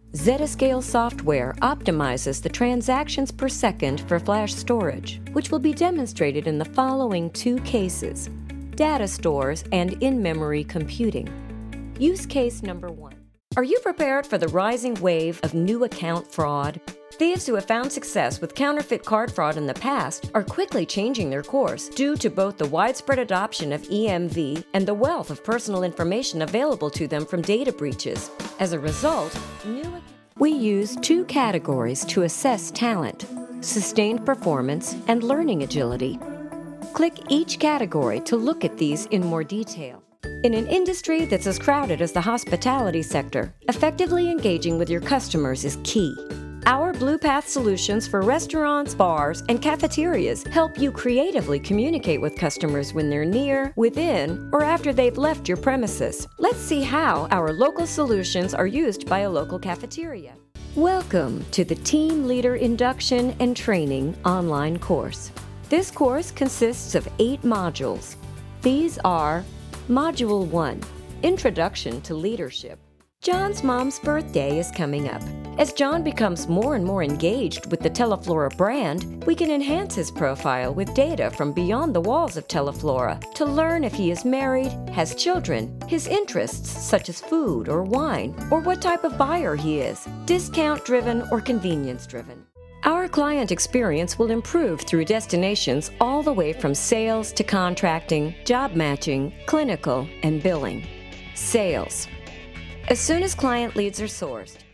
Zetascale software optimizes the transactions per second for flash storage, which will be demonstrated in the following two cases: data stores and in-memory computing. Use case number 1. Are you prepared for the rising wave of new account fraud? Thieves who have found success with counterfeit card fraud in the past are quickly changing their course due to both the widespread adoption of EMV and the wealth of personal information available to them from data breaches. As a result, we use two categories to assess talent: sustained performance and learning agility. Click each category to look at these in more detail. In an industry that's as crowded as the hospitality sector, effectively engaging with your customers is key. Our BluePath solutions for restaurants, bars, and cafeterias help you creatively communicate with customers when they're near, within, or after they've left your premises. Let's see how our local solutions are used by a local cafeteria. Welcome to the Team Leader Induction and Training online course. This course consists of 8 modules. These are Module 1, Introduction to Leadership. John's mom's birthday is coming up. As John becomes more and more engaged with the Teleflora brand, we can enhance his profile with data from beyond the walls of Teleflora to learn if he is married, has children, his interests such as food or wine, or what type of buyer he is, discount-driven or convenience-driven. Our client experience will improve through destinations all the way from sales to contracting, job matching, clinical, and billing. Sales. As soon as client leads are sourced,